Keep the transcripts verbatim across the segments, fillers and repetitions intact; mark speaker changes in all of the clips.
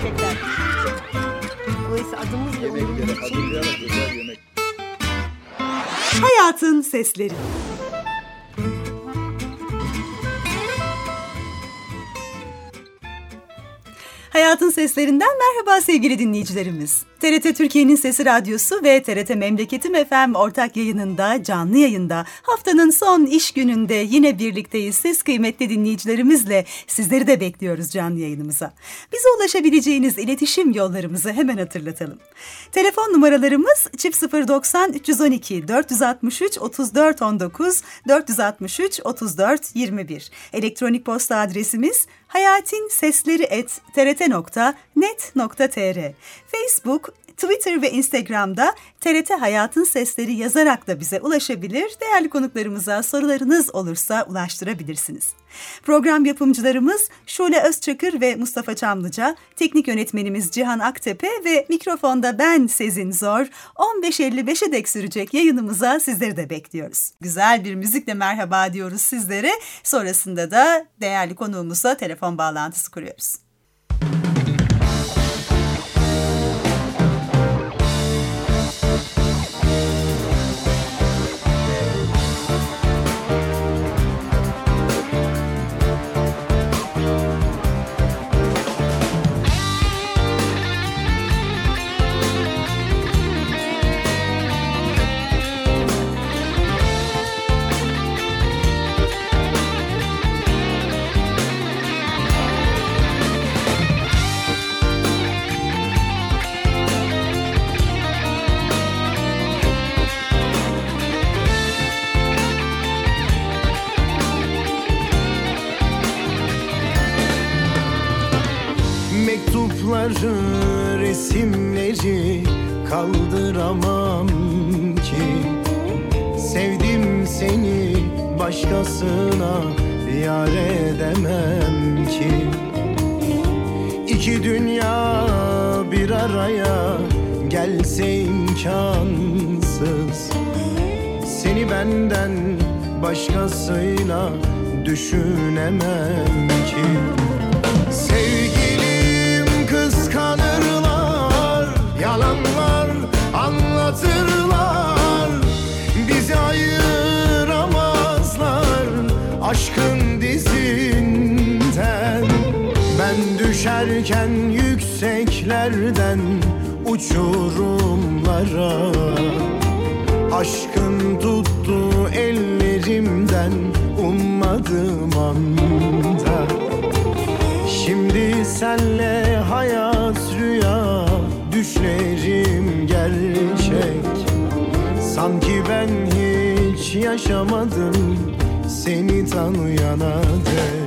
Speaker 1: gerçekten. Dolayısıyla adımız bile
Speaker 2: Yemeklere hazırlayarak güzel yemek.
Speaker 3: Hayatın Sesleri. Hayatın Seslerinden merhaba sevgili dinleyicilerimiz. T R T Türkiye'nin Sesi Radyosu ve T R T Memleketim F M ortak yayınında, canlı yayında haftanın son iş gününde yine birlikteyiz. Siz kıymetli dinleyicilerimizle sizleri de bekliyoruz canlı yayınımıza. Bize ulaşabileceğiniz iletişim yollarımızı hemen hatırlatalım. Telefon numaralarımız çift sıfır doksan üç yüz on iki dört altmış üç otuz dört on dokuz dört altmış üç otuz dört yirmi bir. Elektronik posta adresimiz hayatinsesleri et t r t nokta net nokta t r. Facebook, Twitter ve Instagram'da T R T Hayatın Sesleri yazarak da bize ulaşabilir. Değerli konuklarımıza sorularınız olursa ulaştırabilirsiniz. Program yapımcılarımız Şule Özçakır ve Mustafa Çamlıca, teknik yönetmenimiz Cihan Aktepe ve mikrofonda ben Sezin Zor. on beş elli beşe dek sürecek yayınımıza sizleri de bekliyoruz. Güzel bir müzikle merhaba diyoruz sizlere. Sonrasında da değerli konuğumuzla telefon bağlantısı kuruyoruz.
Speaker 4: Mektupları, resimleri kaldıramam ki. Sevdim seni, başkasına yar edemem ki. İki dünya bir araya gelse imkansız. Seni benden başkasıyla düşünemem ki. Sevgilim kıskanırlar, yalanlar anlatırlar. Bizi ayıramazlar aşkın dizinden. Ben düşerken yükseklerden uçurumlara, aşkın tuttu ellerimden ummadığım anda. Şimdi senle hayat rüya, düşlerim gerçek. Sanki ben hiç yaşamadım seni tanıyana dek.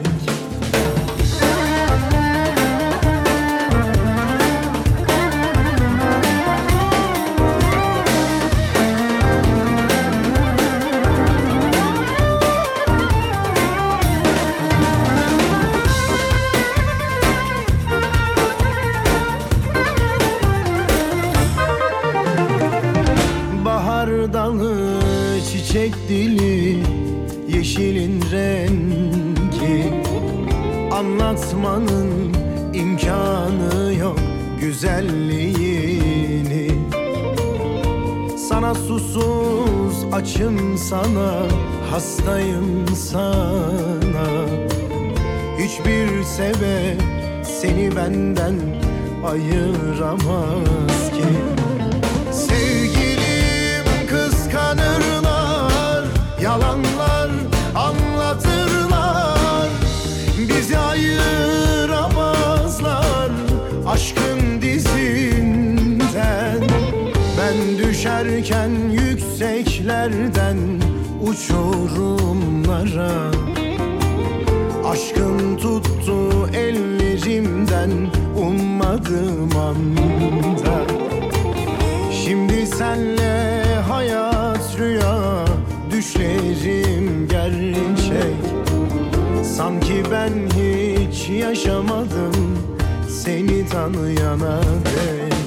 Speaker 4: Dalı, çiçek dili, yeşilin rengi. Anlatmanın imkanı yok güzelliğini. Sana susuz açım, sana hastayım sana. Hiçbir sebep seni benden ayıramaz ki. Kıskanırlar, yalanlar anlatırlar. Bizi ayıramazlar aşkın dizinden. Ben düşerken yükseklerden uçurumlara, aşkın tuttu ellerimden ummadığım anda. Şimdi senle hayat rüya, düşlerim gerçek. Sanki ben hiç yaşamadım seni tanıyana dek.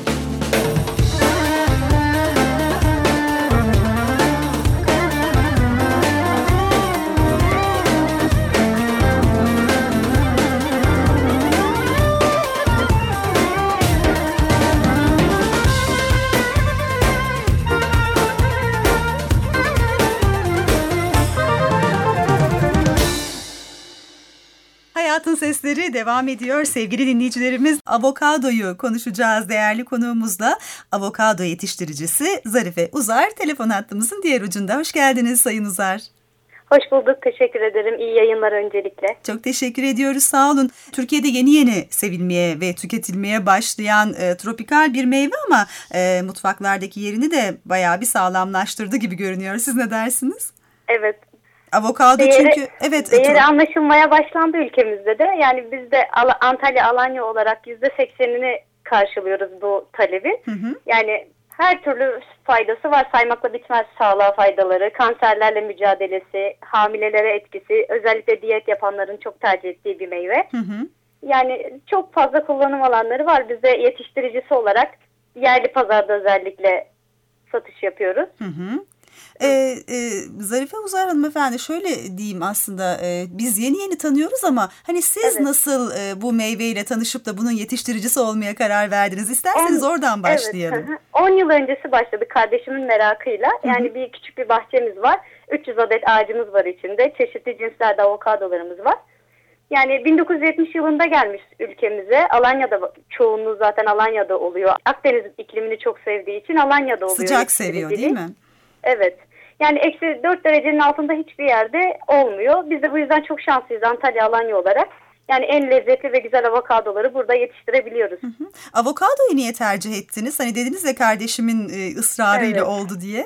Speaker 3: Hayatın Sesleri devam ediyor. Sevgili dinleyicilerimiz, avokadoyu konuşacağız değerli konuğumuzla. Avokado yetiştiricisi Zarife Uzar telefon hattımızın diğer ucunda. Hoş geldiniz Sayın Uzar.
Speaker 5: Hoş bulduk. Teşekkür ederim. İyi yayınlar öncelikle.
Speaker 3: Çok teşekkür ediyoruz. Sağ olun. Türkiye'de yeni yeni sevilmeye ve tüketilmeye başlayan e, tropikal bir meyve ama e, mutfaklardaki yerini de bayağı bir sağlamlaştırdı gibi görünüyor. Siz ne dersiniz?
Speaker 5: Evet.
Speaker 3: Avokado
Speaker 5: değeri,
Speaker 3: çünkü evet.
Speaker 5: Değeri
Speaker 3: e,
Speaker 5: anlaşılmaya başlandı ülkemizde de. Yani biz de Antalya, Alanya olarak yüzde seksenini karşılıyoruz bu talebin. Hı hı. Yani her türlü faydası var. Saymakla bitmez sağlığa faydaları, kanserlerle mücadelesi, hamilelere etkisi, özellikle diyet yapanların çok tercih ettiği bir meyve. Hı hı. Yani çok fazla kullanım alanları var. Biz de yetiştiricisi olarak yerli pazarda özellikle satış yapıyoruz.
Speaker 3: Hı hı. Ee, e, Zarife Uzar hanımefendi, şöyle diyeyim aslında, e, biz yeni yeni tanıyoruz ama hani siz evet. nasıl e, bu meyveyle tanışıp da bunun yetiştiricisi olmaya karar verdiniz? İsterseniz on, oradan başlayalım.
Speaker 5: Evet, on yıl öncesi başladı kardeşimin merakıyla. Yani hı hı. bir küçük bir bahçemiz var. üç yüz adet ağacımız var içinde. Çeşitli cinslerde avokadolarımız var. Yani bin dokuz yüz yetmiş yılında gelmiş ülkemize. Alanya'da, çoğunluğu zaten Alanya'da oluyor. Akdeniz iklimini çok sevdiği için Alanya'da oluyor.
Speaker 3: Sıcak seviyor değil mi?
Speaker 5: Evet. Yani eksi dört derecenin altında hiçbir yerde olmuyor. Biz de bu yüzden çok şanslıyız Antalya, Alanya olarak. Yani en lezzetli ve güzel avokadoları burada yetiştirebiliyoruz. Hı hı.
Speaker 3: Avokadoyu niye tercih ettiniz? Hani dediniz ya kardeşimin e, ısrarıyla evet. oldu diye.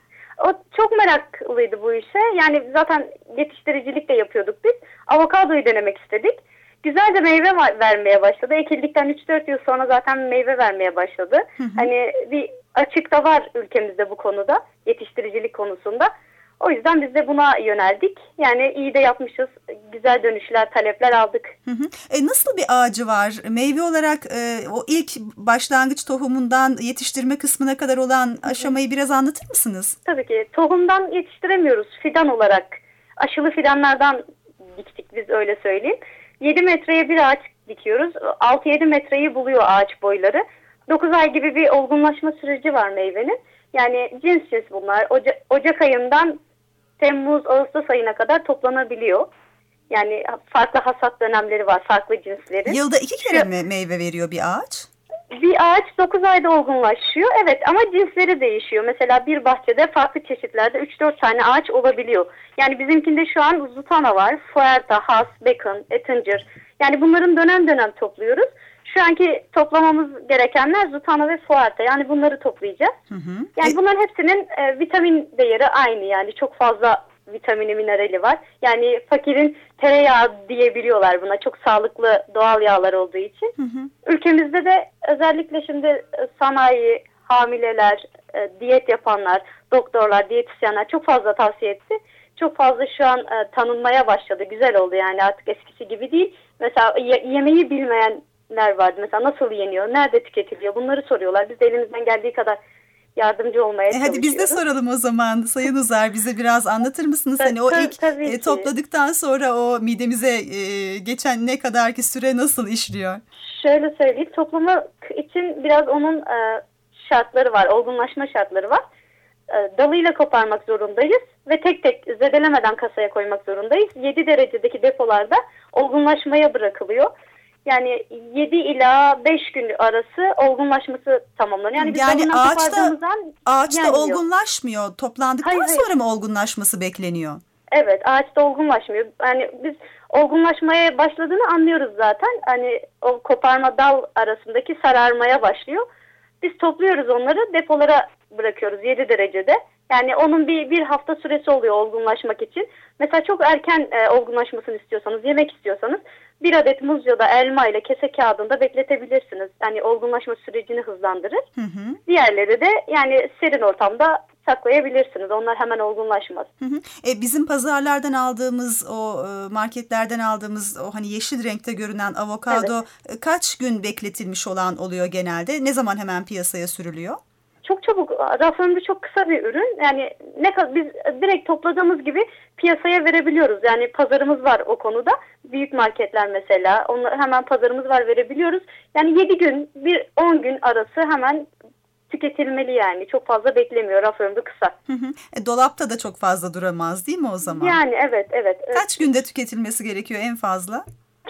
Speaker 5: O çok meraklıydı bu işe. Yani zaten yetiştiricilik de yapıyorduk biz. Avokadoyu denemek istedik. Güzel de meyve vermeye başladı. Ekildikten üç dört yıl sonra zaten meyve vermeye başladı. Hı hı. Hani bir açık da var ülkemizde bu konuda, yetiştiricilik konusunda. O yüzden biz de buna yöneldik. Yani iyi de yapmışız. Güzel dönüşler, talepler aldık.
Speaker 3: Hı hı. E, nasıl bir ağacı var? Meyve olarak e, o ilk başlangıç tohumundan yetiştirme kısmına kadar olan hı hı. aşamayı biraz anlatır mısınız?
Speaker 5: Tabii ki. Tohumdan yetiştiremiyoruz. Fidan olarak. Aşılı fidanlardan diktik biz, öyle söyleyeyim. yedi metreye bir ağaç dikiyoruz. altı yedi metreyi buluyor ağaç boyları. dokuz ay gibi bir olgunlaşma süreci var meyvenin. Yani cins cins bunlar. Oca- Ocak ayından Temmuz, Ağustos ayına kadar toplanabiliyor. Yani farklı hasat dönemleri var, farklı cinsleri.
Speaker 3: Yılda iki kere Şu, mi meyve veriyor bir ağaç?
Speaker 5: Bir ağaç dokuz ayda olgunlaşıyor. Evet, ama cinsleri değişiyor. Mesela bir bahçede farklı çeşitlerde üç dört tane ağaç olabiliyor. Yani bizimkinde şu an Zutana var, Fuerta, Hass, Bacon, Ettinger. Yani bunların dönem dönem topluyoruz. Şu anki toplamamız gerekenler Zutana ve Fuerta. Yani bunları toplayacağız. Hı hı. Yani e, bunların hepsinin e, vitamin değeri aynı. Yani çok fazla vitamini, minerali var. Yani fakirin tereyağı diyebiliyorlar buna. Çok sağlıklı doğal yağlar olduğu için. Hı hı. Ülkemizde de özellikle şimdi sanayi, hamileler, e, diyet yapanlar, doktorlar, diyetisyenler çok fazla tavsiye etti. Çok fazla şu an e, tanınmaya başladı. Güzel oldu yani, artık eskisi gibi değil. Mesela ye- yemeği bilmeyenler vardı. Mesela nasıl yeniyor, nerede tüketiliyor, bunları soruyorlar. Biz de elimizden geldiği kadar yardımcı olmaya e çalışıyoruz.
Speaker 3: Hadi biz de soralım o zaman Sayın Uzar, bize biraz anlatır mısınız? Hani o ilk e, topladıktan sonra o midemize e, geçen ne kadar ki süre nasıl işliyor?
Speaker 5: Şöyle söyleyeyim, toplamak için biraz onun e, şartları var, olgunlaşma şartları var. E, dalıyla koparmak zorundayız ve tek tek zedelemeden kasaya koymak zorundayız. yedi derecedeki depolarda olgunlaşmaya bırakılıyor. Yani yedi ila beş gün arası olgunlaşması tamamlanıyor. Yani,
Speaker 3: yani ağaçta, ağaçta olgunlaşmıyor. Toplandıktan hayır, sonra hayır. mı olgunlaşması bekleniyor?
Speaker 5: Evet, ağaçta olgunlaşmıyor. Yani biz olgunlaşmaya başladığını anlıyoruz zaten. Hani o koparma dal arasındaki sararmaya başlıyor. Biz topluyoruz onları, depolara bırakıyoruz yedi derecede. Yani onun bir, bir hafta süresi oluyor olgunlaşmak için. Mesela çok erken e, olgunlaşmasını istiyorsanız, yemek istiyorsanız bir adet muz ya da elma ile kese kağıdında bekletebilirsiniz. Yani olgunlaşma sürecini hızlandırır. Hı hı. Diğerleri de yani serin ortamda saklayabilirsiniz. Onlar hemen olgunlaşmaz.
Speaker 3: Hı hı. E, bizim pazarlardan aldığımız, o marketlerden aldığımız o hani yeşil renkte görünen avokado evet. kaç gün bekletilmiş olan oluyor genelde? Ne zaman hemen piyasaya sürülüyor?
Speaker 5: Çok çabuk, raf ömrü çok kısa bir ürün. Yani ne kadar biz direkt topladığımız gibi piyasaya verebiliyoruz. Yani pazarımız var o konuda. Büyük marketler mesela, onlar hemen pazarımız var, verebiliyoruz. Yani yedi gün, bir on gün arası hemen tüketilmeli yani. Çok fazla beklemiyor, raf ömrü kısa.
Speaker 3: Hı hı. E, dolapta da çok fazla duramaz değil mi o zaman?
Speaker 5: Yani evet, evet.
Speaker 3: Kaç evet. günde tüketilmesi gerekiyor en fazla?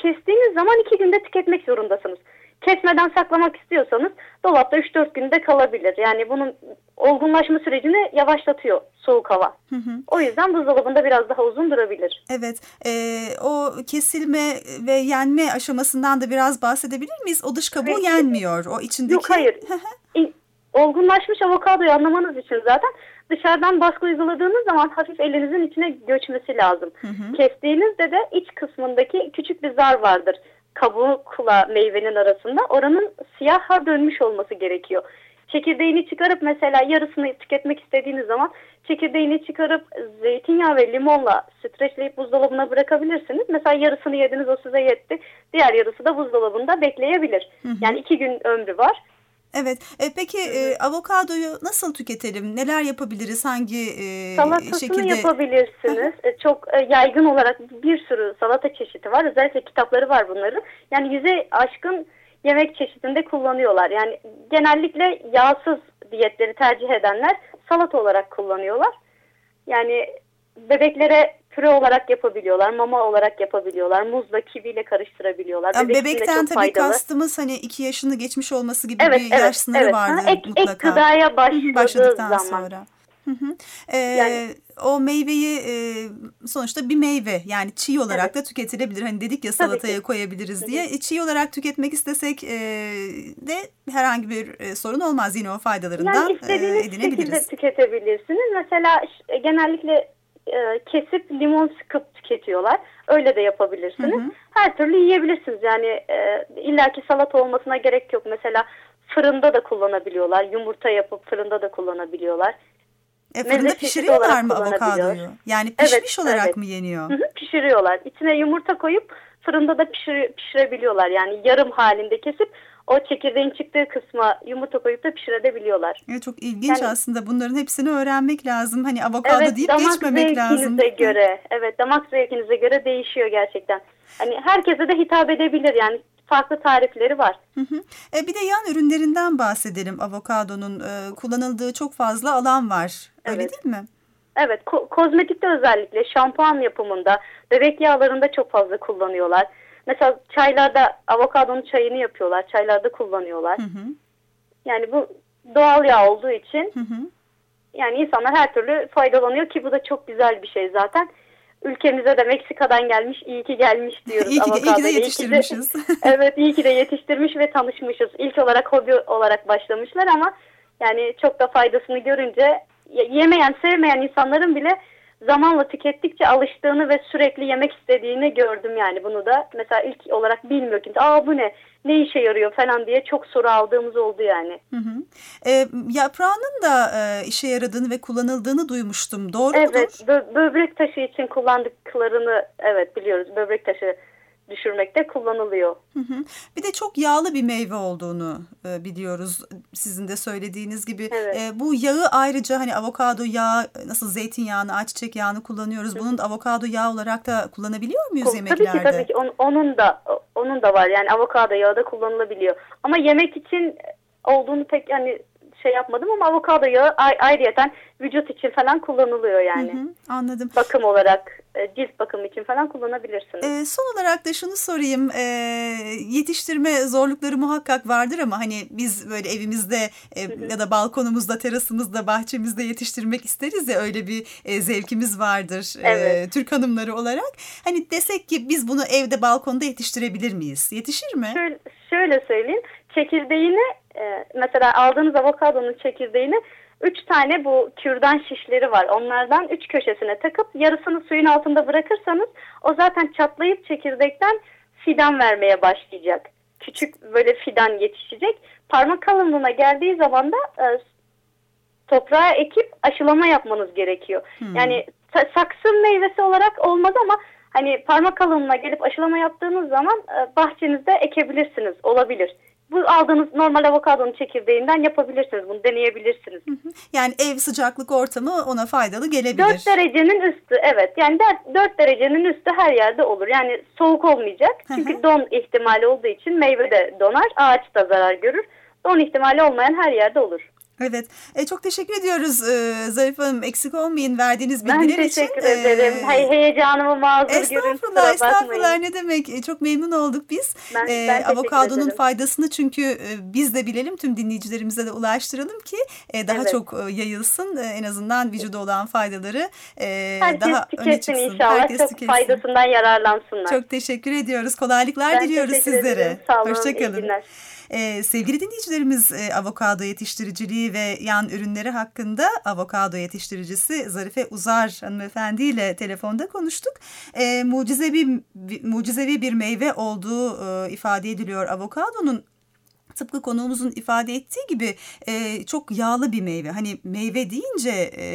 Speaker 5: kestiğiniz zaman iki günde tüketmek zorundasınız. Kesmeden saklamak istiyorsanız dolapta üç dört günde kalabilir. Yani bunun olgunlaşma sürecini yavaşlatıyor soğuk hava. Hı hı. O yüzden buzdolabında biraz daha uzun durabilir.
Speaker 3: Evet, e, o kesilme ve yenme aşamasından da biraz bahsedebilir miyiz? O dış kabuğu evet. yenmiyor, o içindeki...
Speaker 5: Yok, hayır. Olgunlaşmış avokadoyu anlamanız için zaten dışarıdan baskı uyguladığınız zaman hafif elinizin içine göçmesi lazım. Hı hı. Kestiğinizde de iç kısmındaki küçük bir zar vardır. Kabukla meyvenin arasında. Oranın siyaha dönmüş olması gerekiyor. Çekirdeğini çıkarıp mesela yarısını tüketmek istediğiniz zaman çekirdeğini çıkarıp zeytinyağı ve limonla streçleyip buzdolabına bırakabilirsiniz. Mesela yarısını yediniz, o size yetti. Diğer yarısı da buzdolabında bekleyebilir. Hı hı. Yani iki gün ömrü var.
Speaker 3: Evet. E, peki e, avokadoyu nasıl tüketelim? Neler yapabiliriz? Hangi e,
Speaker 5: Salatasını
Speaker 3: şekilde?
Speaker 5: yapabilirsiniz. e, çok e, yaygın olarak bir sürü salata çeşidi var. Özellikle kitapları var bunların. Yani yüze aşkın yemek çeşidinde kullanıyorlar. Yani genellikle yağsız diyetleri tercih edenler salata olarak kullanıyorlar. Yani bebeklere püre olarak yapabiliyorlar, mama olarak yapabiliyorlar, muzla, kiviyle karıştırabiliyorlar.
Speaker 3: Yani bebekten tabii faydalı. Kastımız hani iki yaşını geçmiş olması gibi evet, bir
Speaker 5: evet,
Speaker 3: yaş sınırı
Speaker 5: evet.
Speaker 3: vardır
Speaker 5: ek,
Speaker 3: mutlaka.
Speaker 5: Ek gıdaya
Speaker 3: başladıktan
Speaker 5: zaman.
Speaker 3: sonra. Hı hı. Ee,
Speaker 5: yani,
Speaker 3: o meyveyi e, sonuçta bir meyve, yani çiğ olarak evet. da tüketilebilir. Hani dedik ya salataya koyabiliriz diye. E, çiğ olarak tüketmek istesek e, de herhangi bir e, sorun olmaz. Yine o faydalarından
Speaker 5: yani istediğiniz
Speaker 3: e, edinebiliriz.
Speaker 5: şekilde tüketebilirsiniz. Mesela e, genellikle e, kesip limon sıkıp tüketiyorlar. Öyle de yapabilirsiniz. Hı hı. Her türlü yiyebilirsiniz. Yani e, illaki salata olmasına gerek yok. Mesela fırında da kullanabiliyorlar. Yumurta yapıp fırında da kullanabiliyorlar.
Speaker 3: E, fırında pişiriyorlar mı avokadoyu? Yani pişmiş
Speaker 5: evet,
Speaker 3: olarak
Speaker 5: evet.
Speaker 3: mı yeniyor?
Speaker 5: Hı hı, pişiriyorlar. İçine yumurta koyup fırında da pişir, pişirebiliyorlar. Yani yarım halinde kesip o çekirdeğin çıktığı kısma yumurta koyup da pişirebiliyorlar.
Speaker 3: Evet, çok ilginç yani, aslında bunların hepsini öğrenmek lazım. Hani avokado evet, deyip geçmemek lazım.
Speaker 5: Evet, damak zevkinize göre. Evet, damak zevkinize göre değişiyor gerçekten. Hani herkese de hitap edebilir yani. Farklı tarifleri var.
Speaker 3: Hı hı. E, bir de yan ürünlerinden bahsedelim. Avokadonun e, kullanıldığı çok fazla alan var. Öyle evet. değil mi?
Speaker 5: Evet. Ko- kozmetikte özellikle şampuan yapımında, bebek yağlarında çok fazla kullanıyorlar. Mesela çaylarda avokadonun çayını yapıyorlar. Çaylarda kullanıyorlar. Hı hı. Yani bu doğal yağ olduğu için hı hı. yani insanlar her türlü faydalanıyor ki bu da çok güzel bir şey zaten. Ülkemize de Meksika'dan gelmiş, iyi ki gelmiş diyoruz.
Speaker 3: İyi ki, iyi ki de yetiştirmişiz.
Speaker 5: İyi ki de, evet, iyi ki de yetiştirmiş ve tanışmışız. İlk olarak hobi olarak başlamışlar ama yani çok da faydasını görünce yemeyen, sevmeyen insanların bile zamanla tükettikçe alıştığını ve sürekli yemek istediğini gördüm yani bunu da. Mesela ilk olarak bilmiyor kimse. Aa bu ne? Ne işe yarıyor falan diye çok soru aldığımız oldu yani.
Speaker 3: Hı hı. E, yaprağının da e, işe yaradığını ve kullanıldığını duymuştum. Doğru
Speaker 5: evet,
Speaker 3: mudur?
Speaker 5: Evet. Bö- böbrek taşı için kullandıklarını evet biliyoruz. Böbrek taşı düşürmekte kullanılıyor.
Speaker 3: Hı hı. Bir de çok yağlı bir meyve olduğunu e, biliyoruz. Sizin de söylediğiniz gibi.
Speaker 5: Evet.
Speaker 3: E, bu yağı ayrıca hani avokado yağı, nasıl zeytinyağını, ayçiçek yağını kullanıyoruz. Hı. Bunun da avokado yağı olarak da kullanabiliyor muyuz Kul- yemeklerde?
Speaker 5: Tabii ki tabii ki. On, onun da onun da var. Yani avokado yağı da kullanılabiliyor. Ama yemek için olduğunu pek hani şey yapmadım ama avokado yağı ayrıyeten vücut için falan kullanılıyor yani. Hı hı,
Speaker 3: anladım.
Speaker 5: Bakım olarak, cilt bakımı için falan kullanabilirsiniz.
Speaker 3: E, son olarak da şunu sorayım. E, yetiştirme zorlukları muhakkak vardır ama hani biz böyle evimizde e, hı hı. ya da balkonumuzda, terasımızda, bahçemizde yetiştirmek isteriz ya, öyle bir e, zevkimiz vardır evet. e, Türk hanımları olarak. Hani desek ki biz bunu evde, balkonda yetiştirebilir miyiz? Yetişir mi?
Speaker 5: Şöyle, şöyle söyleyeyim. Çekirdeğini e, mesela aldığınız avokadonun çekirdeğini üç tane bu kürdan şişleri var. Onlardan üç köşesine takıp yarısını suyun altında bırakırsanız o zaten çatlayıp çekirdekten fidan vermeye başlayacak. Küçük böyle fidan yetişecek. Parmak kalınlığına geldiği zaman da e, toprağa ekip aşılama yapmanız gerekiyor. Hmm. Yani saksı meyvesi olarak olmaz ama hani parmak kalınlığına gelip aşılama yaptığınız zaman e, bahçenizde ekebilirsiniz. Olabilir. Bu aldığınız normal avokadonun çekirdeğinden yapabilirsiniz. Bunu deneyebilirsiniz.
Speaker 3: Yani ev sıcaklık ortamı ona faydalı gelebilir.
Speaker 5: dört derecenin üstü evet. Yani dört derecenin üstü her yerde olur. Yani soğuk olmayacak. Çünkü don ihtimali olduğu için meyve de donar. Ağaç da zarar görür. Don ihtimali olmayan her yerde olur.
Speaker 3: Evet, e, çok teşekkür ediyoruz e, Zarife Hanım. Eksik olmayın verdiğiniz bilgiler için.
Speaker 5: Ben teşekkür için. ederim. E, Hay heyecanımı mazur görün.
Speaker 3: Estağfurullah, estağfurullah. Ne demek? E, çok memnun olduk biz.
Speaker 5: Ben,
Speaker 3: e,
Speaker 5: ben
Speaker 3: avokadonun
Speaker 5: ederim.
Speaker 3: faydasını çünkü e, biz de bilelim, tüm dinleyicilerimize de ulaştıralım ki e, daha evet. çok e, yayılsın. E, en azından vücuda olan faydaları e, daha öne çıksın.
Speaker 5: İnşallah. Herkes çok tükesin. Faydasından yararlansınlar.
Speaker 3: Çok teşekkür ediyoruz. Kolaylıklar
Speaker 5: ben
Speaker 3: diliyoruz sizlere.
Speaker 5: Ederim. Sağ olun.
Speaker 3: Hoşçakalın. Ee, sevgili dinleyicilerimiz, e, avokado yetiştiriciliği ve yan ürünleri hakkında avokado yetiştiricisi Zarife Uzar hanımefendi ile telefonda konuştuk. E, mucizevi, mucizevi bir meyve olduğu e, ifade ediliyor avokadonun. Tıpkı konuğumuzun ifade ettiği gibi e, çok yağlı bir meyve. Hani meyve deyince e,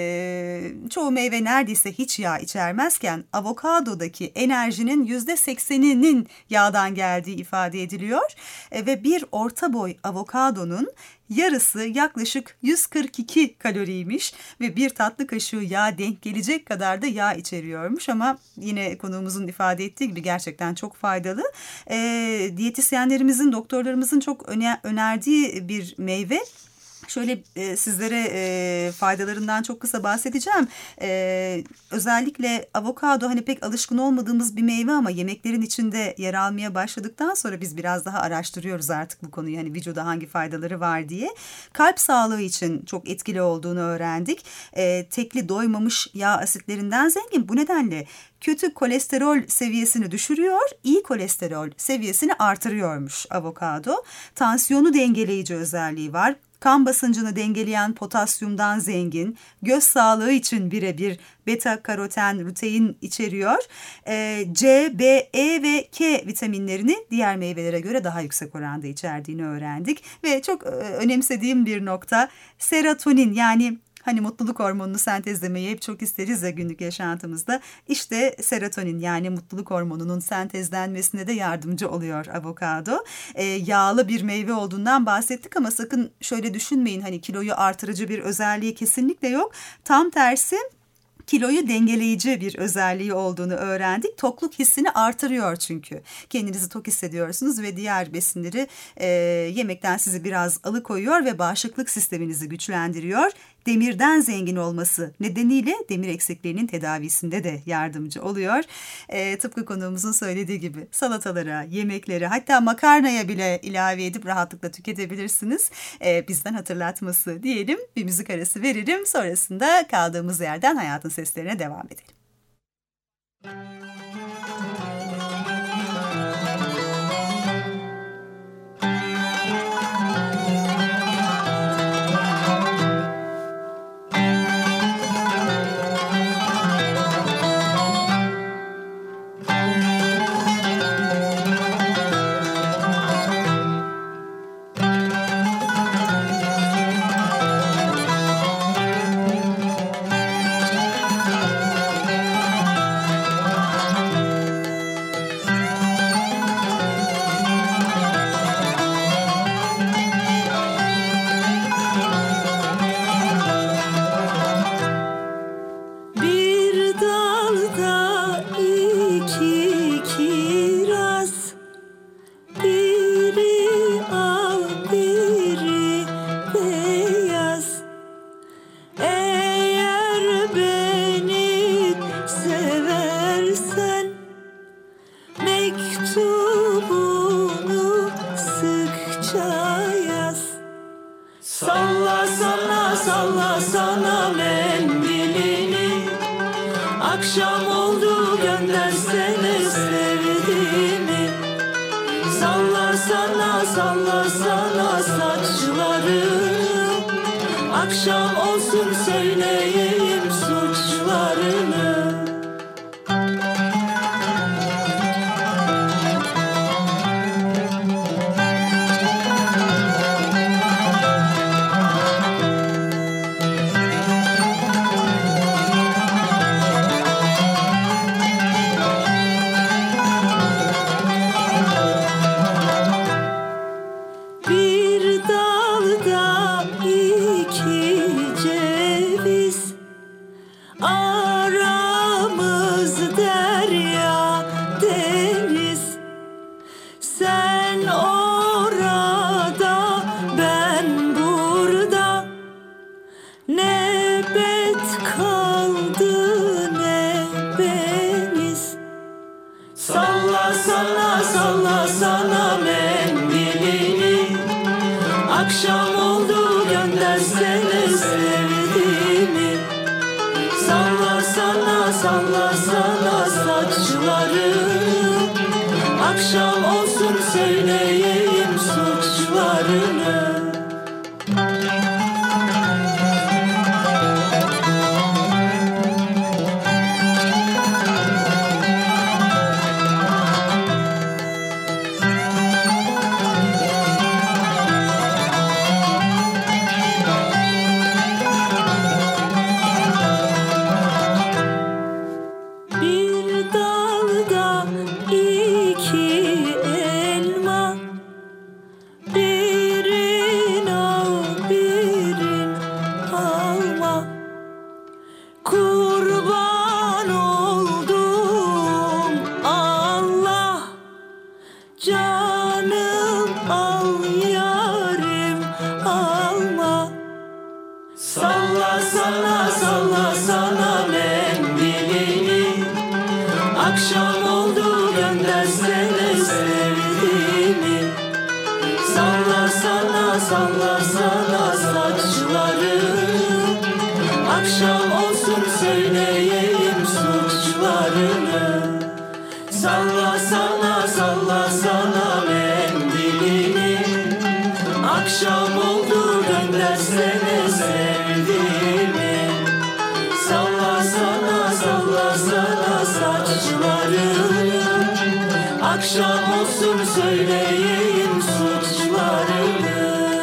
Speaker 3: çoğu meyve neredeyse hiç yağ içermezken avokadodaki enerjinin yüzde sekseninin yağdan geldiği ifade ediliyor. E, ve bir orta boy avokadonun yarısı yaklaşık yüz kırk iki kaloriymiş ve bir tatlı kaşığı yağ denk gelecek kadar da yağ içeriyormuş ama yine konuğumuzun ifade ettiği gibi gerçekten çok faydalı. E, diyetisyenlerimizin, doktorlarımızın çok öne, önerdiği bir meyve. Şöyle e, sizlere e, faydalarından çok kısa bahsedeceğim. E, özellikle avokado hani pek alışkın olmadığımız bir meyve ama yemeklerin içinde yer almaya başladıktan sonra biz biraz daha araştırıyoruz artık bu konuyu. Hani vücuda hangi faydaları var diye. Kalp sağlığı için çok etkili olduğunu öğrendik. E, tekli doymamış yağ asitlerinden zengin. Bu nedenle kötü kolesterol seviyesini düşürüyor, iyi kolesterol seviyesini artırıyormuş avokado. Tansiyonu dengeleyici özelliği var. Kan basıncını dengeleyen potasyumdan zengin, göz sağlığı için birebir beta karoten, lutein içeriyor. E, C, B, E ve K vitaminlerini diğer meyvelere göre daha yüksek oranda içerdiğini öğrendik. Ve çok e, önemsediğim bir nokta serotonin, yani hani mutluluk hormonunu sentezlemeyi hep çok isteriz ya günlük yaşantımızda. İşte serotonin, yani mutluluk hormonunun sentezlenmesine de yardımcı oluyor avokado. Ee, yağlı bir meyve olduğundan bahsettik ama sakın şöyle düşünmeyin, hani kiloyu artırıcı bir özelliği kesinlikle yok. Tam tersi, kiloyu dengeleyici bir özelliği olduğunu öğrendik. Tokluk hissini artırıyor çünkü. Kendinizi tok hissediyorsunuz ve diğer besinleri e, yemekten sizi biraz alıkoyuyor ve bağışıklık sisteminizi güçlendiriyor. Demirden zengin olması nedeniyle demir eksikliğinin tedavisinde de yardımcı oluyor. E, tıpkı konuğumuzun söylediği gibi salatalara, yemeklere, hatta makarnaya bile ilave edip rahatlıkla tüketebilirsiniz. E, bizden hatırlatması diyelim. Bir müzik arası verelim. Sonrasında kaldığımız yerden hayatın seslerine devam edelim.
Speaker 6: Akşam oldu göndersene sevdiğimi. Salla sana salla sana saçlarını. Akşam olsun söyleyeyim suçlarını. Ara beniz. Salla sana salla sana mendilini, akşam oldu göndersene sevdiğimi. Salla sana salla sana saçlarını, akşam olsun söyleyeyim suçlarını. Salla sana saçlarını, akşam olsun söyleyeyim suçlarını. Salla sana salla sana mendilini, akşam oldu göndersene sevdiğimi. Salla sana salla sana saçlarını, akşam olsun söyleyeyim suçlarını.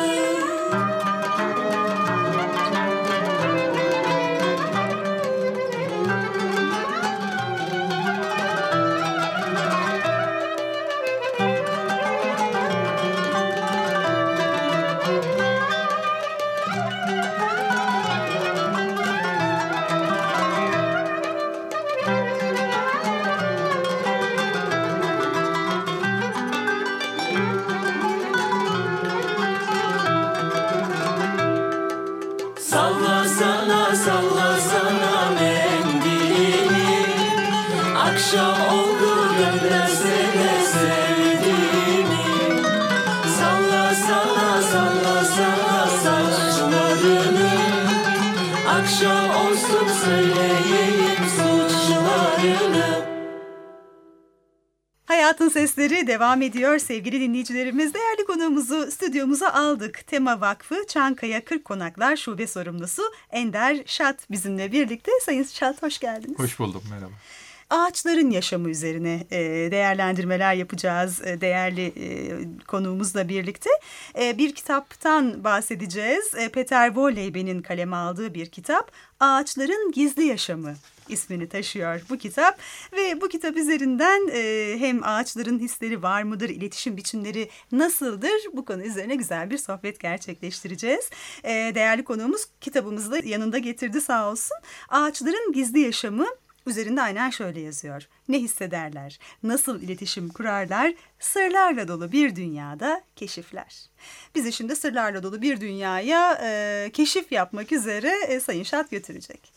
Speaker 6: Salla sana salla sana mendilini, akşam oldu göndersene sevdiğimi. Salla sana salla sana saçlarını, akşam olsun söyleyeyim suçlarını.
Speaker 3: Hayatın Sesleri devam ediyor sevgili dinleyicilerimiz. Değerli konuğumuzu stüdyomuza aldık. Tema Vakfı Çankaya Kırk Konaklar Şube Sorumlusu Ender Şat bizimle birlikte. Sayın Şat hoş geldiniz.
Speaker 7: Hoş bulduk, merhaba.
Speaker 3: Ağaçların yaşamı üzerine değerlendirmeler yapacağız değerli konuğumuzla birlikte. Bir kitaptan bahsedeceğiz. Peter Wohlleben kaleme aldığı bir kitap. Ağaçların Gizli Yaşamı ismini taşıyor bu kitap ve bu kitap üzerinden e, hem ağaçların hisleri var mıdır, iletişim biçimleri nasıldır, bu konu üzerine güzel bir sohbet gerçekleştireceğiz. E, değerli konuğumuz kitabımızı da yanında getirdi sağ olsun. Ağaçların Gizli Yaşamı üzerinde aynen şöyle yazıyor. Ne hissederler, nasıl iletişim kurarlar, sırlarla dolu bir dünyada keşifler. Bizi şimdi sırlarla dolu bir dünyaya e, keşif yapmak üzere e, Sayın Şat götürecek.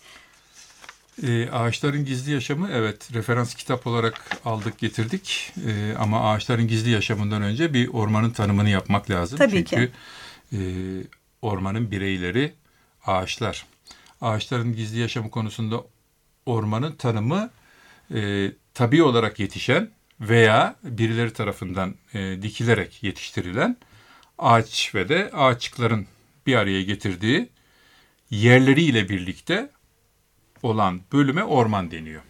Speaker 7: E, ağaçların Gizli Yaşamı, evet, referans kitap olarak aldık getirdik. E, ama ağaçların gizli yaşamından önce bir ormanın tanımını yapmak lazım.
Speaker 3: Tabii
Speaker 7: Çünkü
Speaker 3: ki.
Speaker 7: E, ormanın bireyleri ağaçlar. Ağaçların gizli yaşamı konusunda ormanın tanımı e, tabii olarak yetişen veya birileri tarafından e, dikilerek yetiştirilen ağaç ve de ağaççıkların bir araya getirdiği yerleriyle birlikte olan bölüme orman deniyor.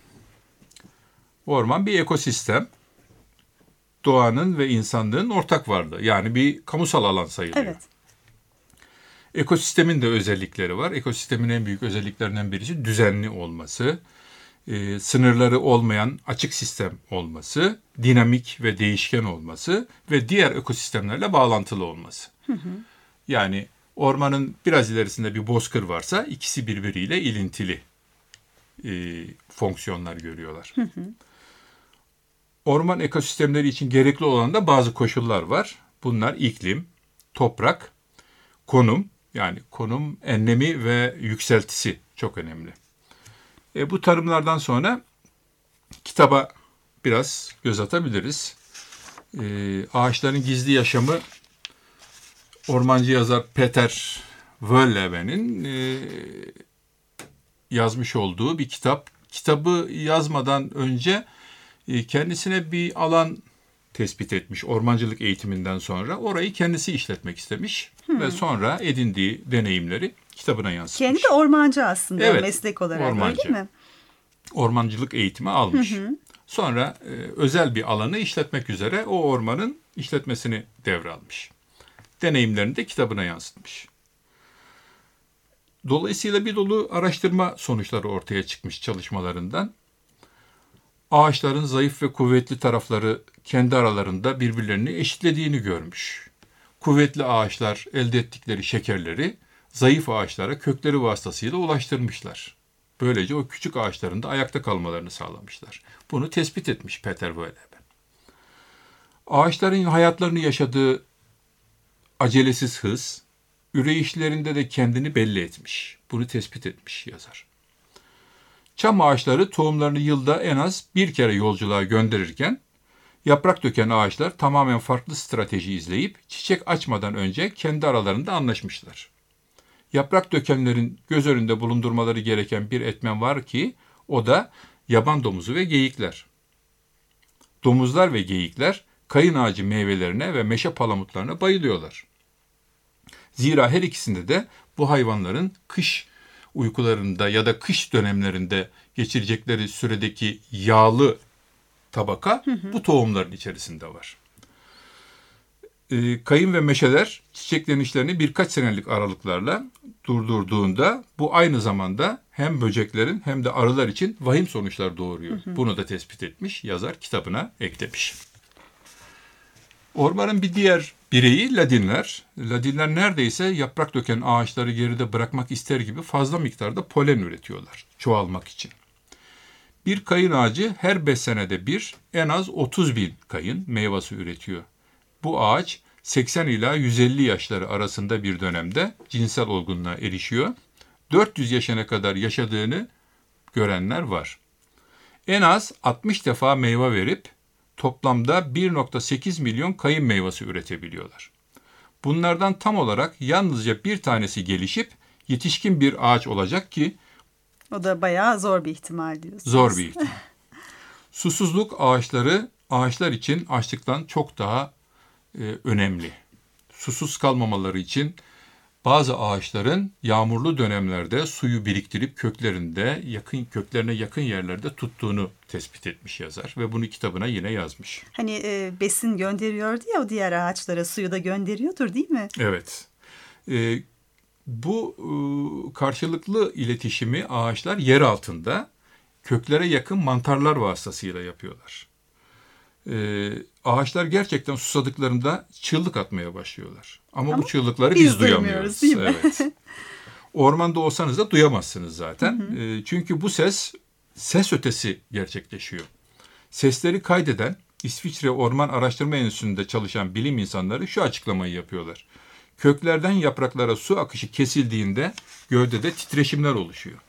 Speaker 7: Orman bir ekosistem. Doğanın ve insanlığın ortak varlığı. Yani bir kamusal alan sayılıyor.
Speaker 3: Evet.
Speaker 7: Ekosistemin de özellikleri var. Ekosistemin en büyük özelliklerinden birisi düzenli olması, e, sınırları olmayan açık sistem olması, dinamik ve değişken olması ve diğer ekosistemlerle bağlantılı olması. Hı hı. Yani ormanın biraz ilerisinde bir bozkır varsa ikisi birbiriyle ilintili e, fonksiyonlar görüyorlar. Hı hı. Orman ekosistemleri için gerekli olan da bazı koşullar var. Bunlar iklim, toprak, konum, yani konum, enlemi ve yükseltisi çok önemli. E, bu tanımlardan sonra kitaba biraz göz atabiliriz. Ee, Ağaçların Gizli Yaşamı, ormancı yazar Peter Wohlleben e, yazmış olduğu bir kitap. Kitabı yazmadan önce e, kendisine bir alan tespit etmiş ormancılık eğitiminden sonra. Orayı kendisi işletmek istemiş hmm. ve sonra edindiği deneyimleri kitabına yansıtmış.
Speaker 3: Kendi de ormancı aslında,
Speaker 7: evet,
Speaker 3: meslek olarak,
Speaker 7: ormancı.
Speaker 3: öyle mi?
Speaker 7: Ormancılık eğitimi almış. Hı hı. Sonra e, özel bir alanı işletmek üzere o ormanın işletmesini devralmış. Deneyimlerini de kitabına yansıtmış. Dolayısıyla bir dolu araştırma sonuçları ortaya çıkmış çalışmalarından. Ağaçların zayıf ve kuvvetli tarafları kendi aralarında birbirlerini eşitlediğini görmüş. Kuvvetli ağaçlar elde ettikleri şekerleri zayıf ağaçlara kökleri vasıtasıyla ulaştırmışlar. Böylece o küçük ağaçların da ayakta kalmalarını sağlamışlar. Bunu tespit etmiş Peter Wohlleben. Ağaçların hayatlarını yaşadığı acelesiz hız, üreyişlerinde de kendini belli etmiş. Bunu tespit etmiş yazar. Çam ağaçları tohumlarını yılda en az bir kere yolculuğa gönderirken, yaprak döken ağaçlar tamamen farklı strateji izleyip çiçek açmadan önce kendi aralarında anlaşmışlar. Yaprak dökenlerin göz önünde bulundurmaları gereken bir etmen var ki, o da yaban domuzu ve geyikler. Domuzlar ve geyikler kayın ağacı meyvelerine ve meşe palamutlarına bayılıyorlar. Zira her ikisinde de bu hayvanların kış uykularında ya da kış dönemlerinde geçirecekleri süredeki yağlı tabaka hı hı. bu tohumların içerisinde var. Ee, kayın ve meşeler çiçeklenişlerini birkaç senelik aralıklarla durdurduğunda bu aynı zamanda hem böceklerin hem de arılar için vahim sonuçlar doğuruyor. Hı hı. Bunu da tespit etmiş, yazar kitabına eklemiş. Ormanın bir diğer bireyi ladinler. Ladinler neredeyse yaprak döken ağaçları geride bırakmak ister gibi fazla miktarda polen üretiyorlar çoğalmak için. Bir kayın ağacı her beş senede bir en az otuz bin kayın meyvesi üretiyor. Bu ağaç seksen ila yüz elli yaşları arasında bir dönemde cinsel olgunluğa erişiyor. dört yüz yaşına kadar yaşadığını görenler var. En az altmış defa meyve verip toplamda bir virgül sekiz milyon kayın meyvesi üretebiliyorlar. Bunlardan tam olarak yalnızca bir tanesi gelişip yetişkin bir ağaç olacak ki
Speaker 3: o da bayağı zor bir ihtimal diyorsunuz.
Speaker 7: Zor bir ihtimal. Susuzluk ağaçları ağaçlar için açlıktan çok daha e, önemli. Susuz kalmamaları için bazı ağaçların yağmurlu dönemlerde suyu biriktirip köklerinde yakın köklerine yakın yerlerde tuttuğunu tespit etmiş yazar ve bunu kitabına yine yazmış.
Speaker 3: Hani e, besin gönderiyordu ya o diğer ağaçlara, suyu da gönderiyordur değil mi?
Speaker 7: Evet. E, bu e, karşılıklı iletişimi ağaçlar yer altında köklere yakın mantarlar vasıtasıyla yapıyorlar. Ee, ağaçlar gerçekten susadıklarında çığlık atmaya başlıyorlar. Ama, Ama bu çığlıkları biz, biz duyamıyoruz.
Speaker 3: Değil mi?
Speaker 7: Evet. Ormanda olsanız da duyamazsınız zaten. Hı hı. E, çünkü bu ses, ses ötesi gerçekleşiyor. Sesleri kaydeden İsviçre Orman Araştırma Enstitüsü'nde çalışan bilim insanları şu açıklamayı yapıyorlar. Köklerden yapraklara su akışı kesildiğinde gövdede titreşimler oluşuyor.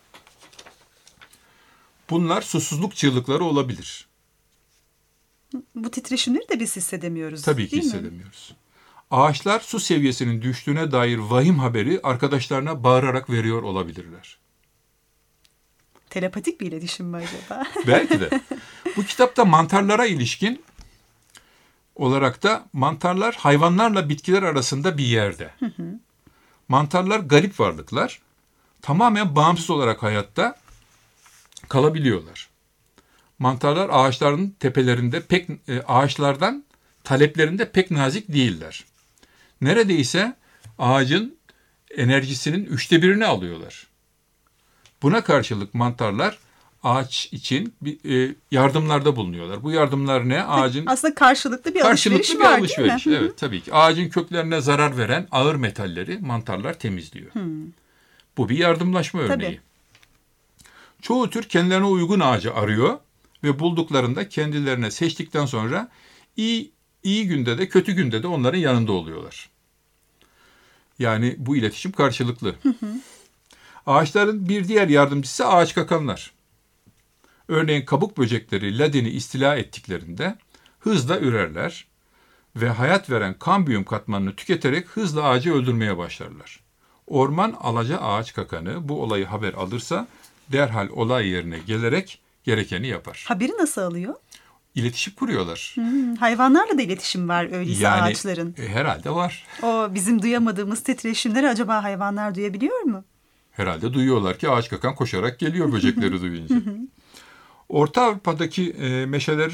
Speaker 7: Bunlar susuzluk çığlıkları olabilir.
Speaker 3: Bu titreşimleri de biz hissedemiyoruz.
Speaker 7: Tabii ki hissedemiyoruz. Mi? Ağaçlar su seviyesinin düştüğüne dair vahim haberi arkadaşlarına bağırarak veriyor olabilirler.
Speaker 3: Telepatik bir iletişim mi acaba?
Speaker 7: Belki de. Bu kitapta mantarlara ilişkin olarak da mantarlar hayvanlarla bitkiler arasında bir yerde. Hı hı. Mantarlar garip varlıklar. Tamamen bağımsız olarak hayatta kalabiliyorlar. Mantarlar ağaçların tepelerinde pek e, ağaçlardan taleplerinde pek nazik değiller. Neredeyse ağacın enerjisinin üçte birini alıyorlar. Buna karşılık mantarlar ağaç için bir, e, yardımlarda bulunuyorlar. Bu yardımlar ne? Ağacın
Speaker 3: aslında karşılıklı bir
Speaker 7: karşılıklı
Speaker 3: alışveriş
Speaker 7: bir
Speaker 3: var
Speaker 7: alışveriş.
Speaker 3: değil mi?
Speaker 7: Evet, tabii ki. Ağacın köklerine zarar veren ağır metalleri mantarlar temizliyor. Hmm. Bu bir yardımlaşma örneği. Tabii. Çoğu tür kendilerine uygun ağacı arıyor ve bulduklarında kendilerine seçtikten sonra iyi iyi günde de kötü günde de onların yanında oluyorlar. Yani bu iletişim karşılıklı. Hı hı. Ağaçların bir diğer yardımcısı ağaç kakanlar. Örneğin kabuk böcekleri ladini istila ettiklerinde hızla ürerler ve hayat veren kambiyum katmanını tüketerek hızla ağacı öldürmeye başlarlar. Orman alaca ağaç kakanı bu olayı haber alırsa derhal olay yerine gelerek gerekeni yapar.
Speaker 3: Haberi nasıl alıyor?
Speaker 7: İletişim kuruyorlar.
Speaker 3: Hmm, hayvanlarla da iletişim var öyleyse
Speaker 7: yani,
Speaker 3: ağaçların.
Speaker 7: E, herhalde var.
Speaker 3: O bizim duyamadığımız titreşimleri acaba hayvanlar duyabiliyor mu?
Speaker 7: Herhalde duyuyorlar ki ağaç kakan koşarak geliyor böcekleri duyunca. Orta Avrupa'daki e, meşeler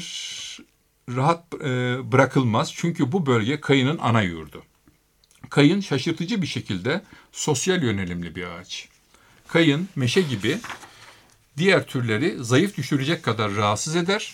Speaker 7: rahat e, bırakılmaz çünkü bu bölge kayının ana yurdu. Kayın şaşırtıcı bir şekilde sosyal yönelimli bir ağaç. Kayın meşe gibi diğer türleri zayıf düşürecek kadar rahatsız eder.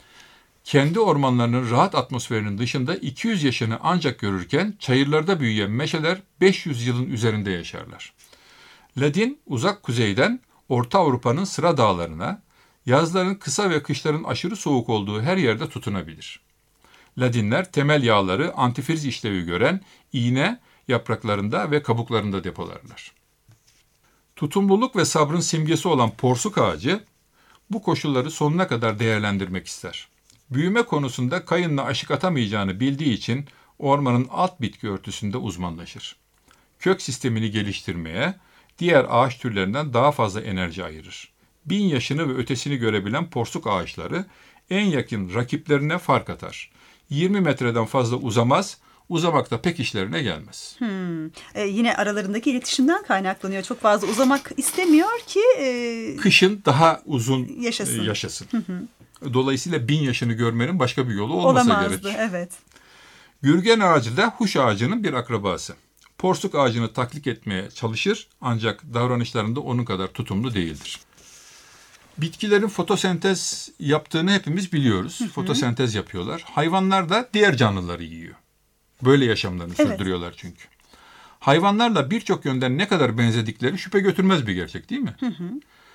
Speaker 7: Kendi ormanlarının rahat atmosferinin dışında iki yüz yaşını ancak görürken çayırlarda büyüyen meşeler beş yüz yılın üzerinde yaşarlar. Ladin uzak kuzeyden Orta Avrupa'nın sıra dağlarına, yazların kısa ve kışların aşırı soğuk olduğu her yerde tutunabilir. Ladinler temel yağları antifriz işlevi gören iğne yapraklarında ve kabuklarında depolarlar. Tutumluluk ve sabrın simgesi olan porsuk ağacı bu koşulları sonuna kadar değerlendirmek ister. Büyüme konusunda kayınla aşık atamayacağını bildiği için ormanın alt bitki örtüsünde uzmanlaşır. Kök sistemini geliştirmeye diğer ağaç türlerinden daha fazla enerji ayırır. Bin yaşını ve ötesini görebilen porsuk ağaçları en yakın rakiplerine fark atar. yirmi metreden fazla uzamaz, uzamak da pek işlerine gelmez.
Speaker 3: Hmm. Ee, yine aralarındaki iletişimden kaynaklanıyor. Çok fazla uzamak istemiyor ki... E...
Speaker 7: Kışın daha uzun
Speaker 3: yaşasın.
Speaker 7: yaşasın. Hı hı. Dolayısıyla bin yaşını görmenin başka bir yolu olmasa
Speaker 3: Olamazdı,
Speaker 7: gerek.
Speaker 3: Evet.
Speaker 7: Gürgen ağacı da huş ağacının bir akrabası. Porsuk ağacını taklit etmeye çalışır ancak davranışlarında onun kadar tutumlu değildir. Bitkilerin fotosentez yaptığını hepimiz biliyoruz. Hı hı. Fotosentez yapıyorlar. Hayvanlar da diğer canlıları yiyor. Böyle yaşamlarını evet. sürdürüyorlar çünkü. Hayvanlarla birçok yönden ne kadar benzedikleri şüphe götürmez bir gerçek değil mi? Hı hı.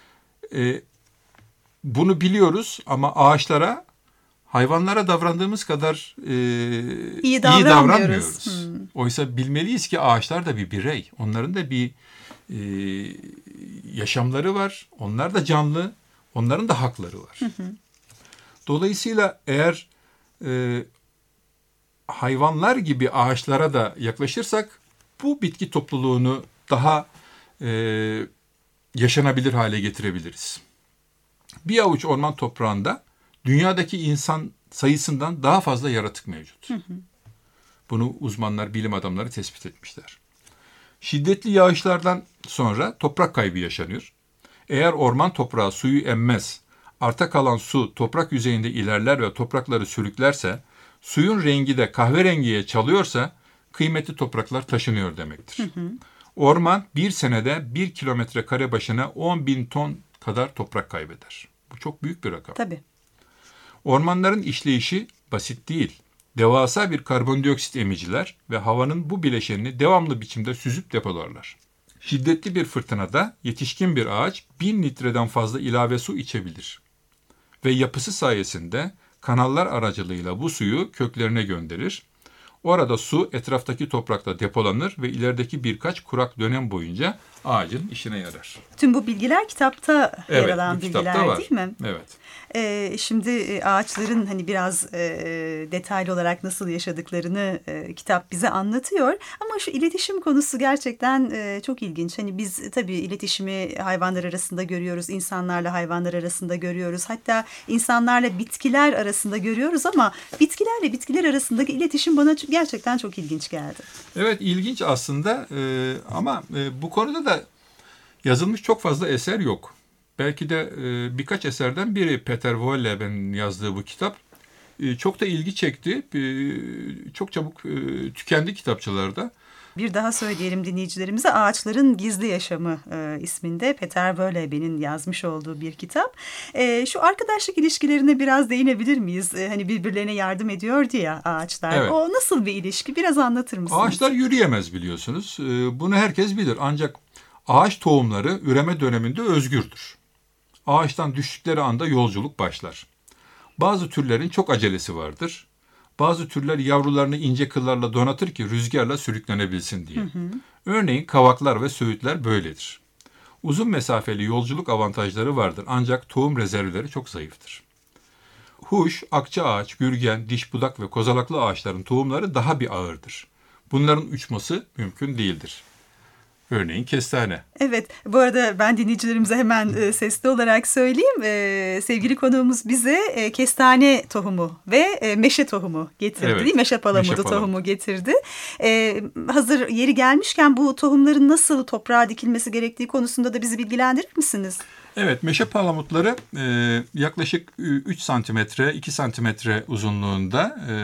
Speaker 7: Ee, bunu biliyoruz ama ağaçlara, hayvanlara davrandığımız kadar e, iyi davranmıyoruz. Iyi davranmıyoruz. Hmm. Oysa bilmeliyiz ki ağaçlar da bir birey. Onların da bir e, yaşamları var. Onlar da canlı. Onların da hakları var. Hı hı. Dolayısıyla eğer e, hayvanlar gibi ağaçlara da yaklaşırsak bu bitki topluluğunu daha e, yaşanabilir hale getirebiliriz. Bir avuç orman toprağında dünyadaki insan sayısından daha fazla yaratık mevcut. Hı hı. Bunu uzmanlar, bilim adamları tespit etmişler. Şiddetli yağışlardan sonra toprak kaybı yaşanıyor. Eğer orman toprağı suyu emmez, arta kalan su toprak yüzeyinde ilerler ve toprakları sürüklerse, suyun rengi de kahverengiye çalıyorsa kıymetli topraklar taşınıyor demektir. Hı hı. Orman bir senede bir kilometre kare başına on bin ton kadar toprak kaybeder. Bu çok büyük bir rakam.
Speaker 3: Tabii.
Speaker 7: Ormanların işleyişi basit değil. Devasa bir karbondioksit emiciler ve havanın bu bileşenini devamlı biçimde süzüp depolarlar. Şiddetli bir fırtınada yetişkin bir ağaç bin litreden fazla ilave su içebilir. Ve yapısı sayesinde kanallar aracılığıyla bu suyu köklerine gönderir. Orada su etraftaki toprakta depolanır ve ilerideki birkaç kurak dönem boyunca ağacın işine yarar.
Speaker 3: Tüm bu bilgiler kitapta
Speaker 7: evet,
Speaker 3: yer alan bilgiler
Speaker 7: var.
Speaker 3: Değil mi?
Speaker 7: Evet.
Speaker 3: Ee, şimdi ağaçların hani biraz e, detaylı olarak nasıl yaşadıklarını e, kitap bize anlatıyor. Ama şu iletişim konusu gerçekten e, çok ilginç. Hani biz tabii iletişimi hayvanlar arasında görüyoruz, insanlarla hayvanlar arasında görüyoruz. Hatta insanlarla bitkiler arasında görüyoruz ama bitkilerle bitkiler arasındaki iletişim bana gerçekten çok ilginç geldi. Evet,
Speaker 7: ilginç aslında e, ama e, bu konuda da yazılmış çok fazla eser yok. Belki de e, birkaç eserden biri Peter Wohlleb'in yazdığı bu kitap. E, çok da ilgi çekti. E, çok çabuk e, tükendi kitapçılarda.
Speaker 3: Bir daha söyleyelim dinleyicilerimize, Ağaçların Gizli Yaşamı e, isminde Peter Wohlleb'in yazmış olduğu bir kitap. E, şu arkadaşlık ilişkilerine biraz değinebilir miyiz? E, hani birbirlerine yardım ediyordu ya ağaçlar. Evet. O nasıl bir ilişki? Biraz anlatır mısınız?
Speaker 7: Ağaçlar yürüyemez biliyorsunuz. E, bunu herkes bilir. Ancak ağaç tohumları üreme döneminde özgürdür. Ağaçtan düştükleri anda yolculuk başlar. Bazı türlerin çok acelesi vardır. Bazı türler yavrularını ince kıllarla donatır ki rüzgarla sürüklenebilsin diye. Hı hı. Örneğin kavaklar ve söğütler böyledir. Uzun mesafeli yolculuk avantajları vardır ancak tohum rezervleri çok zayıftır. Huş, akçaağaç, gürgen, dişbudak ve kozalaklı ağaçların tohumları daha bir ağırdır. Bunların uçması mümkün değildir. Örneğin kestane.
Speaker 3: Evet, bu arada ben dinleyicilerimize hemen e, sesli olarak söyleyeyim. E, sevgili konuğumuz bize e, kestane tohumu ve e, meşe tohumu getirdi.
Speaker 7: Evet,
Speaker 3: Değil mi? Meşe palamudu
Speaker 7: meşe
Speaker 3: tohumu
Speaker 7: palamudu.
Speaker 3: getirdi. E, hazır yeri gelmişken bu tohumların nasıl toprağa dikilmesi gerektiği konusunda da bizi bilgilendirir misiniz?
Speaker 7: Evet, meşe palamutları e, yaklaşık üç santimetre, iki santimetre uzunluğunda e,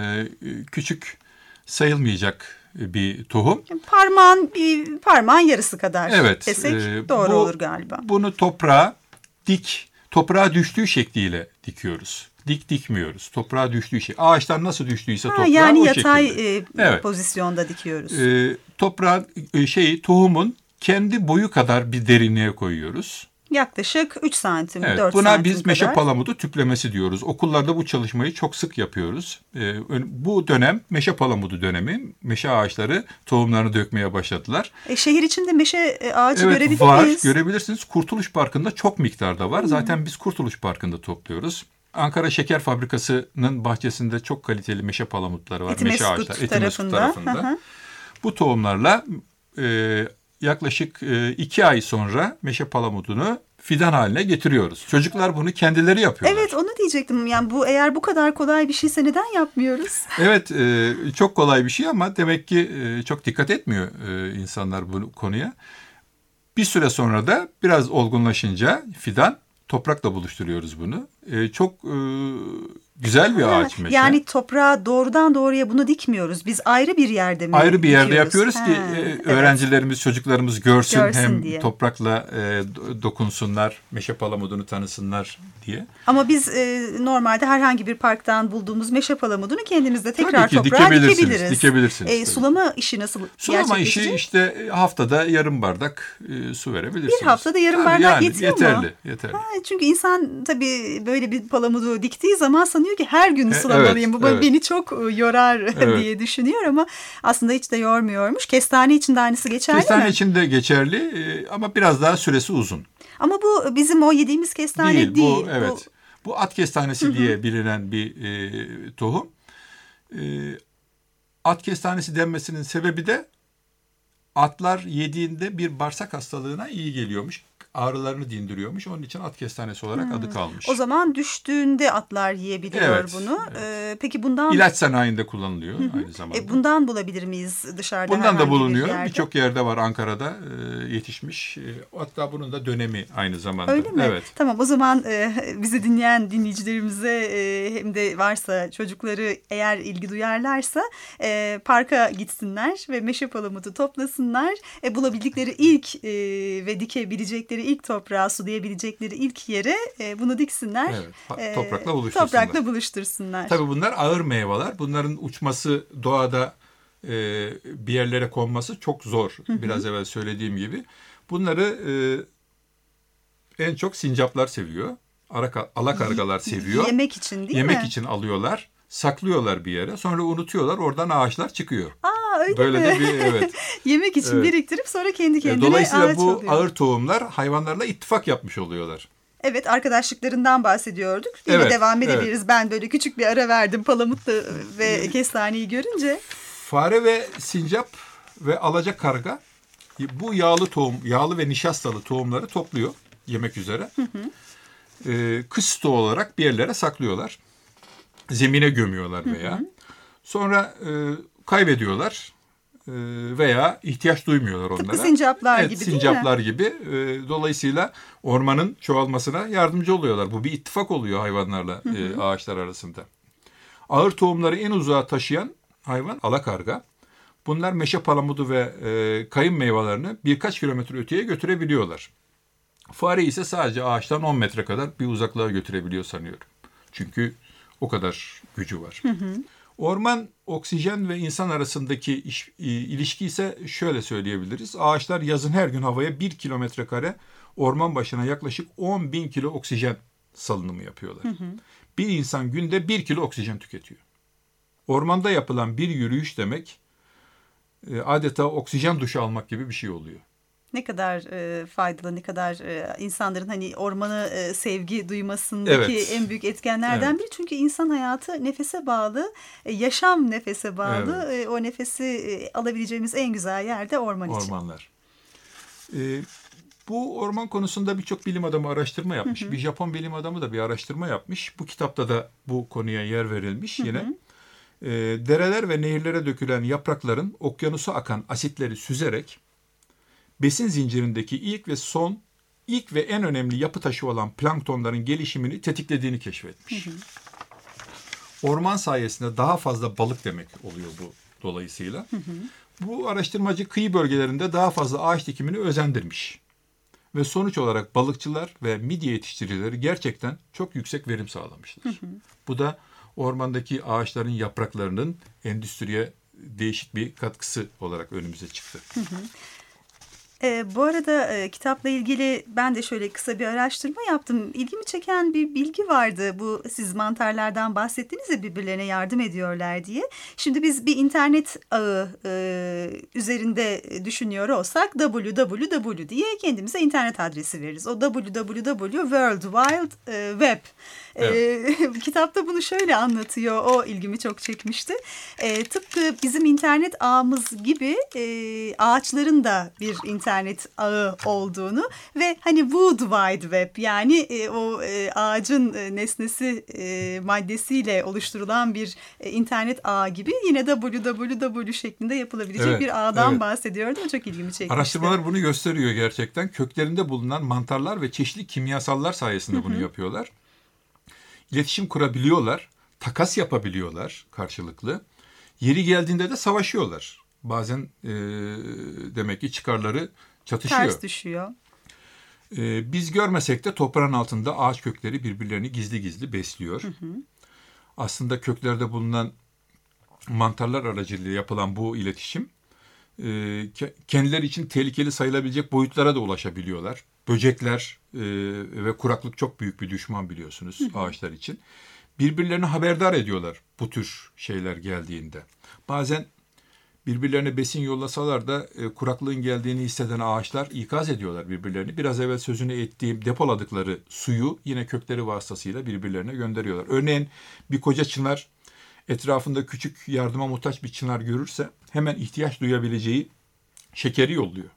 Speaker 7: küçük sayılmayacak bir tohum.
Speaker 3: Parmağın bir parmağın yarısı kadar
Speaker 7: Evet,
Speaker 3: desek
Speaker 7: e,
Speaker 3: doğru
Speaker 7: bu,
Speaker 3: olur galiba.
Speaker 7: Bunu toprağa dik, toprağa düştüğü şekliyle dikiyoruz. Dik dikmiyoruz. Toprağa düştüğü şey. Ağaçtan nasıl düştüyse
Speaker 3: Ha,
Speaker 7: toprağa
Speaker 3: yani
Speaker 7: o
Speaker 3: yatay
Speaker 7: şekilde.
Speaker 3: e,
Speaker 7: Evet.
Speaker 3: pozisyonda dikiyoruz.
Speaker 7: E, toprağın e, şeyi tohumun kendi boyu kadar bir derinliğe koyuyoruz.
Speaker 3: Yaklaşık üç santim,
Speaker 7: Evet,
Speaker 3: dört
Speaker 7: buna
Speaker 3: santim
Speaker 7: biz meşe
Speaker 3: kadar.
Speaker 7: palamudu tüplemesi diyoruz. Okullarda bu çalışmayı çok sık yapıyoruz. Ee, bu dönem meşe palamudu dönemi. Meşe ağaçları tohumlarını dökmeye başladılar.
Speaker 3: E, şehir içinde meşe e, ağacı
Speaker 7: Evet,
Speaker 3: görebilir
Speaker 7: var,
Speaker 3: miyiz?
Speaker 7: görebilirsiniz. Kurtuluş Parkı'nda çok miktarda var. Zaten biz Kurtuluş Parkı'nda topluyoruz. Ankara Şeker Fabrikası'nın bahçesinde çok kaliteli meşe palamutları var.
Speaker 3: Etimesgut
Speaker 7: meşe ağaçları. Etimesgut
Speaker 3: tarafında.
Speaker 7: tarafında.
Speaker 3: Hı hı.
Speaker 7: Bu tohumlarla e, yaklaşık e, iki ay sonra meşe palamudunu fidan haline getiriyoruz. Çocuklar bunu kendileri yapıyorlar.
Speaker 3: Evet, onu diyecektim. Yani bu eğer bu kadar kolay bir şeyse neden yapmıyoruz?
Speaker 7: Evet, e, çok kolay bir şey ama demek ki e, çok dikkat etmiyor e, insanlar bu konuya. Bir süre sonra da biraz olgunlaşınca fidan, toprakla buluşturuyoruz bunu. E, çok e, güzel bir
Speaker 3: Ha,
Speaker 7: ağaç meşe.
Speaker 3: yani toprağa doğrudan doğruya bunu dikmiyoruz. Biz ayrı bir yerde mi
Speaker 7: Ayrı bir yerde
Speaker 3: dikiyoruz?
Speaker 7: yapıyoruz ki
Speaker 3: Ha,
Speaker 7: e,
Speaker 3: evet.
Speaker 7: öğrencilerimiz, çocuklarımız görsün,
Speaker 3: Görsün
Speaker 7: hem
Speaker 3: diye.
Speaker 7: toprakla e, do- dokunsunlar, meşe palamudunu tanısınlar diye.
Speaker 3: Ama biz e, normalde herhangi bir parktan bulduğumuz meşe palamudunu kendimizde tekrar
Speaker 7: Tabii ki
Speaker 3: toprağa
Speaker 7: dikebilirsiniz,
Speaker 3: dikebiliriz.
Speaker 7: dikebilirsiniz,
Speaker 3: E,
Speaker 7: tabii.
Speaker 3: sulama işi nasıl
Speaker 7: Sulama işi
Speaker 3: gerçekleşecek?
Speaker 7: işte haftada yarım bardak e, su verebilirsiniz.
Speaker 3: Bir haftada yarım
Speaker 7: Tabii
Speaker 3: bardak
Speaker 7: yani,
Speaker 3: yetiyor mu?
Speaker 7: yeterli, Yeterli.
Speaker 3: Ha, çünkü insan tabii böyle bir palamudu diktiği zaman sanıyor ki her gün
Speaker 7: E,
Speaker 3: sulamalıyım.
Speaker 7: evet,
Speaker 3: Bu
Speaker 7: evet.
Speaker 3: beni çok yorar
Speaker 7: Evet.
Speaker 3: diye düşünüyor ama aslında hiç de yormuyormuş. Kestane için de aynısı geçerli
Speaker 7: Kestane
Speaker 3: mi?
Speaker 7: için de geçerli e, ama biraz daha süresi uzun.
Speaker 3: Ama bu bizim o yediğimiz kestane değil.
Speaker 7: Değil, bu evet. Bu at kestanesi
Speaker 3: Hı hı.
Speaker 7: diye bilinen bir e, tohum. E, at kestanesi denmesinin sebebi de atlar yediğinde bir bağırsak hastalığına iyi geliyormuş. Ağrılarını dindiriyormuş. Onun için at kestanesi olarak adı kalmış.
Speaker 3: O zaman düştüğünde atlar yiyebiliyor
Speaker 7: Evet,
Speaker 3: bunu.
Speaker 7: evet.
Speaker 3: Ee, peki bundan
Speaker 7: İlaç sanayinde kullanılıyor aynı zamanda.
Speaker 3: e, bundan bulabilir miyiz dışarıda?
Speaker 7: Bundan
Speaker 3: herhangi
Speaker 7: da
Speaker 3: bir
Speaker 7: bulunuyor.
Speaker 3: yerde?
Speaker 7: Birçok yerde var, Ankara'da e, yetişmiş. E, hatta bunun da dönemi aynı zamanda.
Speaker 3: Öyle mi?
Speaker 7: Evet.
Speaker 3: Tamam, o zaman e, bizi dinleyen dinleyicilerimize e, hem de varsa çocukları eğer ilgi duyarlarsa e, parka gitsinler ve meşe palamudu toplasınlar. E, bulabildikleri ilk e, ve dikebilecekleri ilk toprağa, sulayabilecekleri ilk yere e, bunu diksinler.
Speaker 7: Evet, pa-
Speaker 3: E,
Speaker 7: toprakla buluştursunlar.
Speaker 3: Toprakla buluştursunlar.
Speaker 7: Tabii bunlar ağır meyveler. Bunların uçması, doğada e, bir yerlere konması çok zor. Biraz evvel söylediğim gibi. Bunları e, en çok sincaplar seviyor. Araka, alakargalar seviyor.
Speaker 3: Yemek için değil
Speaker 7: Yemek
Speaker 3: mi?
Speaker 7: için alıyorlar. Saklıyorlar bir yere. Sonra unutuyorlar. Oradan ağaçlar çıkıyor.
Speaker 3: Aa, öyle
Speaker 7: Böyle
Speaker 3: mi?
Speaker 7: de bir evet.
Speaker 3: Yemek için
Speaker 7: Evet.
Speaker 3: biriktirip sonra kendi
Speaker 7: E,
Speaker 3: kendine
Speaker 7: Dolayısıyla
Speaker 3: ağaç
Speaker 7: bu
Speaker 3: oluyor.
Speaker 7: ağır tohumlar hayvanlarla ittifak yapmış oluyorlar.
Speaker 3: Evet, arkadaşlıklarından bahsediyorduk. Yine
Speaker 7: Evet,
Speaker 3: devam
Speaker 7: evet.
Speaker 3: edebiliriz. Ben böyle küçük bir ara verdim palamutla ve kestaneyi görünce.
Speaker 7: Fare ve sincap ve alacakarga bu yağlı tohum, yağlı ve nişastalı tohumları topluyor yemek üzere. Hı hı. Ee, kış stoğu olarak bir yerlere saklıyorlar. Zemine gömüyorlar veya. Hı hı. Sonra e, kaybediyorlar e, veya ihtiyaç duymuyorlar onlara.
Speaker 3: Tıpkı sincaplar
Speaker 7: evet,
Speaker 3: gibi değil mi?
Speaker 7: sincaplar gibi. E, dolayısıyla ormanın çoğalmasına yardımcı oluyorlar. Bu bir ittifak oluyor hayvanlarla, hı hı. E, ağaçlar arasında. Ağır tohumları en uzağa taşıyan hayvan alakarga. Bunlar meşe palamudu ve e, kayın meyvelerini birkaç kilometre öteye götürebiliyorlar. Fare ise sadece ağaçtan on metre kadar bir uzaklığa götürebiliyor sanıyorum. Çünkü o kadar gücü var. Hı hı. Orman, oksijen ve insan arasındaki iş, e, ilişki ise şöyle söyleyebiliriz. Ağaçlar yazın her gün havaya bir kilometre kare orman başına yaklaşık on bin kilo oksijen salınımı yapıyorlar. Hı hı. Bir insan günde bir kilo oksijen tüketiyor. Ormanda yapılan bir yürüyüş demek adeta oksijen duşu almak gibi bir şey oluyor.
Speaker 3: Ne kadar e, faydalı, ne kadar e, insanların hani ormanı e, sevgi duymasındaki evet. en büyük etkenlerden evet. biri. Çünkü insan hayatı nefese bağlı, e, yaşam nefese bağlı. Evet. E, o nefesi e, alabileceğimiz en güzel yer de orman için.
Speaker 7: Ormanlar. E, bu orman konusunda birçok bilim adamı araştırma yapmış. Hı hı. Bir Japon bilim adamı da bir araştırma yapmış. Bu kitapta da bu konuya yer verilmiş. Hı hı. Yine e, dereler ve nehirlere dökülen yaprakların okyanusa akan asitleri süzerek besin zincirindeki ilk ve son, ilk ve en önemli yapı taşı olan planktonların gelişimini tetiklediğini keşfetmiş. Hı hı. Orman sayesinde daha fazla balık demek oluyor bu dolayısıyla. Hı hı. Bu araştırmacı kıyı bölgelerinde daha fazla ağaç dikimini özendirmiş. Ve sonuç olarak balıkçılar ve midye yetiştiricileri gerçekten çok yüksek verim sağlamışlar. Hı hı. Bu da ormandaki ağaçların yapraklarının endüstriye değişik bir katkısı olarak önümüze çıktı. Hı hı.
Speaker 3: E, bu arada e, kitapla ilgili ben de şöyle kısa bir araştırma yaptım. İlgimi çeken bir bilgi vardı. Bu siz mantarlardan bahsettiniz ya, birbirlerine yardım ediyorlar diye. Şimdi biz bir internet ağı e, üzerinde düşünüyor olsak double-u double-u double-u diye kendimize internet adresi veririz. O double-u double-u double-u World Wide e, Web. Evet. E, kitapta bunu şöyle anlatıyor. O ilgimi çok çekmişti. E, tıpkı bizim internet ağımız gibi e, ağaçların da bir internet internet ağı olduğunu ve hani Wood Wide Web, yani e, o e, ağacın e, nesnesi e, maddesiyle oluşturulan bir e, internet ağı gibi yine double-u double-u double-u şeklinde yapılabilecek evet, bir ağdan evet. bahsediyordu. O çok ilgimi çekmişti.
Speaker 7: Araştırmalar bunu gösteriyor gerçekten. Köklerinde bulunan mantarlar ve çeşitli kimyasallar sayesinde Hı-hı. bunu yapıyorlar. İletişim kurabiliyorlar, takas yapabiliyorlar karşılıklı. Yeri geldiğinde de savaşıyorlar. Bazen e, demek ki çıkarları çatışıyor.
Speaker 3: Ters düşüyor.
Speaker 7: E, biz görmesek de toprağın altında ağaç kökleri birbirlerini gizli gizli besliyor. Hı hı. Aslında köklerde bulunan mantarlar aracılığıyla yapılan bu iletişim e, kendileri için tehlikeli sayılabilecek boyutlara da ulaşabiliyorlar. Böcekler e, ve kuraklık çok büyük bir düşman biliyorsunuz, hı hı. ağaçlar için. Birbirlerini haberdar ediyorlar bu tür şeyler geldiğinde. Bazen birbirlerine besin yollasalar da e, kuraklığın geldiğini hisseden ağaçlar ikaz ediyorlar birbirlerini. Biraz evvel sözünü ettiğim depoladıkları suyu yine kökleri vasıtasıyla birbirlerine gönderiyorlar. Örneğin bir koca çınar etrafında küçük yardıma muhtaç bir çınar görürse hemen ihtiyaç duyabileceği şekeri yolluyor.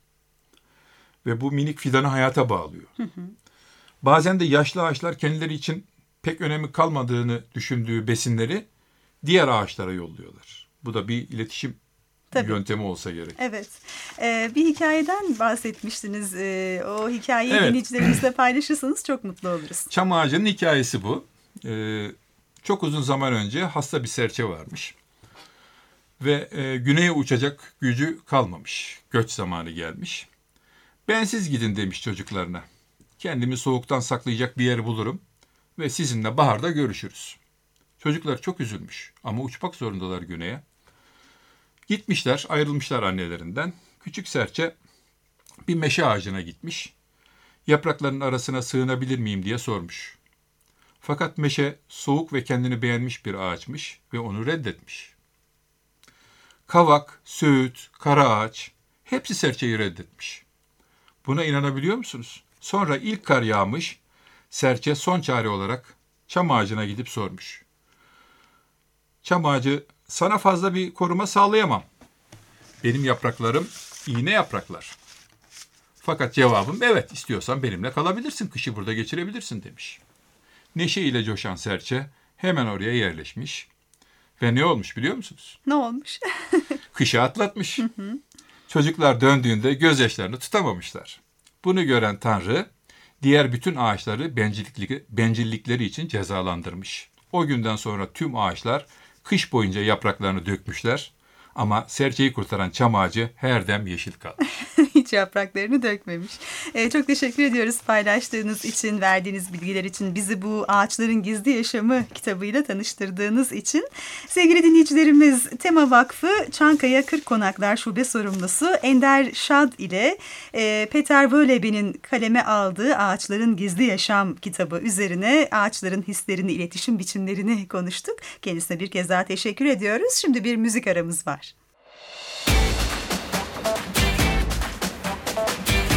Speaker 7: Ve bu minik fidanı hayata bağlıyor. Hı hı. Bazen de yaşlı ağaçlar kendileri için pek önemi kalmadığını düşündüğü besinleri diğer ağaçlara yolluyorlar. Bu da bir iletişim Tabii. yöntemi olsa gerek.
Speaker 3: Evet. Ee, bir hikayeden bahsetmiştiniz. Ee, o hikayeyi evet. dinleyicilerimizle paylaşırsanız çok mutlu oluruz.
Speaker 7: Çam ağacının hikayesi bu. Ee, çok uzun zaman önce hasta bir serçe varmış. Ve e, güneye uçacak gücü kalmamış. Göç zamanı gelmiş. Ben siz gidin demiş çocuklarına. Kendimi soğuktan saklayacak bir yer bulurum. Ve sizinle baharda görüşürüz. Çocuklar çok üzülmüş ama uçmak zorundalar güneye. Gitmişler, ayrılmışlar annelerinden. Küçük serçe bir meşe ağacına gitmiş. Yaprakların arasına sığınabilir miyim diye sormuş. Fakat meşe soğuk ve kendini beğenmiş bir ağaçmış ve onu reddetmiş. Kavak, söğüt, kara ağaç hepsi serçeyi reddetmiş. Buna inanabiliyor musunuz? Sonra ilk kar yağmış, serçe son çare olarak çam ağacına gidip sormuş. Çam ağacı, sana fazla bir koruma sağlayamam. Benim yapraklarım iğne yapraklar. Fakat cevabım evet, istiyorsan benimle kalabilirsin, kışı burada geçirebilirsin demiş. Neşe ile coşan serçe hemen oraya yerleşmiş. Ve ne olmuş biliyor musunuz?
Speaker 3: Ne olmuş?
Speaker 7: Kışı atlatmış. Çocuklar döndüğünde gözyaşlarını tutamamışlar. Bunu gören Tanrı diğer bütün ağaçları bencillik, bencillikleri için cezalandırmış. O günden sonra tüm ağaçlar kış boyunca yapraklarını dökmüşler. Ama serçeyi kurtaran çam ağacı her dem yeşil kalmış.
Speaker 3: Hiç yapraklarını dökmemiş. Ee, çok teşekkür ediyoruz paylaştığınız için, verdiğiniz bilgiler için, bizi bu Ağaçların Gizli Yaşamı kitabıyla tanıştırdığınız için. Sevgili dinleyicilerimiz, Tema Vakfı Çankaya Kırk Konaklar Şube Sorumlusu Ender Şad ile e, Peter Wölebe'nin kaleme aldığı Ağaçların Gizli Yaşam kitabı üzerine ağaçların hislerini, iletişim biçimlerini konuştuk. Kendisine bir kez daha teşekkür ediyoruz. Şimdi bir müzik aramız var.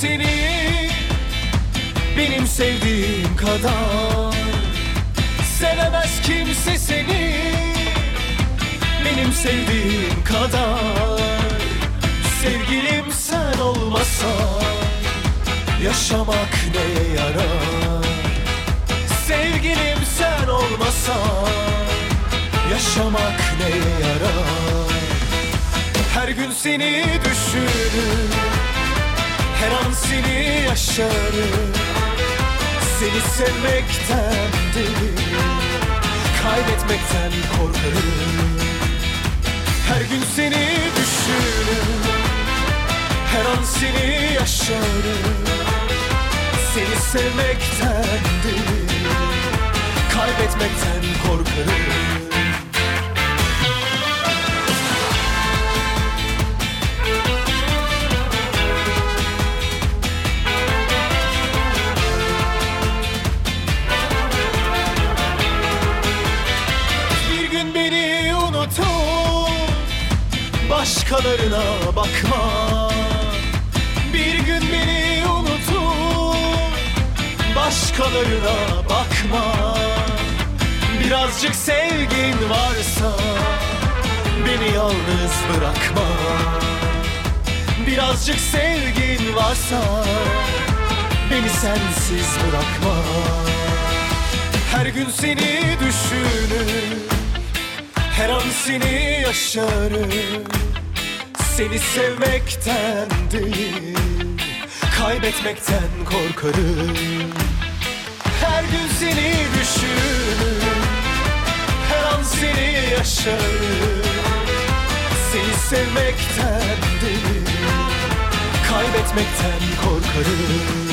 Speaker 8: seni benim sevdiğim kadar. Sevemez kimse seni benim sevdiğim kadar. Sevgilim sen olmasan yaşamak neye yarar? Sevgilim sen olmasan yaşamak neye yarar? Her gün seni düşünür, her an seni yaşarım. Seni sevmekten değil, kaybetmekten korkarım. Her gün seni düşünür, her an seni yaşarım. Seni sevmekten değil, kaybetmekten korkarım. Başkalarına bakma, bir gün beni unutur. Başkalarına bakma, birazcık sevgin varsa beni yalnız bırakma. Birazcık sevgin varsa beni sensiz bırakma. Her gün seni düşünür, her an seni yaşarım. Seni sevmekten değil, kaybetmekten korkarım. Her gün seni düşünür, her an seni yaşarım. Seni sevmekten değil, kaybetmekten korkarım.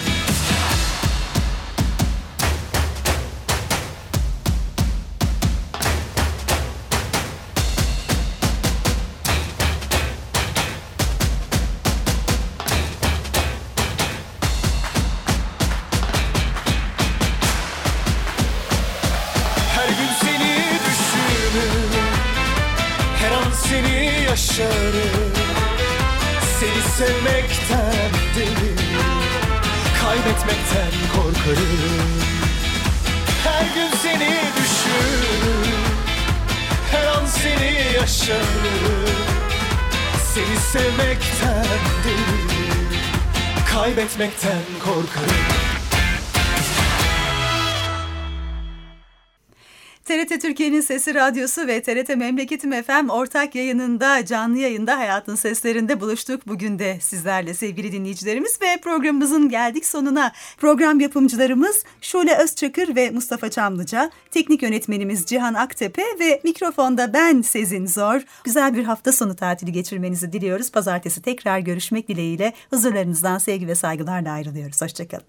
Speaker 8: Seni sevmekten değil, kaybetmekten korkarım. Her gün seni düşünür, her an seni yaşarım. Seni sevmekten değil, kaybetmekten korkarım.
Speaker 3: T R T Türkiye'nin Sesi Radyosu ve T R T Memleketim F M ortak yayınında, canlı yayında Hayatın Seslerinde buluştuk. Bugün de sizlerle sevgili dinleyicilerimiz ve programımızın geldik sonuna. Program yapımcılarımız Şule Özçakır ve Mustafa Çamlıca, teknik yönetmenimiz Cihan Aktepe ve mikrofonda ben Sezin Zor. Güzel bir hafta sonu tatili geçirmenizi diliyoruz. Pazartesi tekrar görüşmek dileğiyle huzurlarınızdan sevgi ve saygılarla ayrılıyoruz. Hoşçakalın.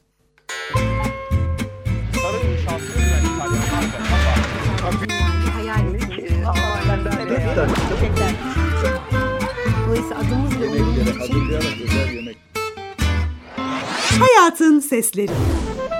Speaker 1: Dolayısıyla adımız da onun için.
Speaker 2: Hazırlayarak özel yemek.
Speaker 3: Hayatın Sesleri.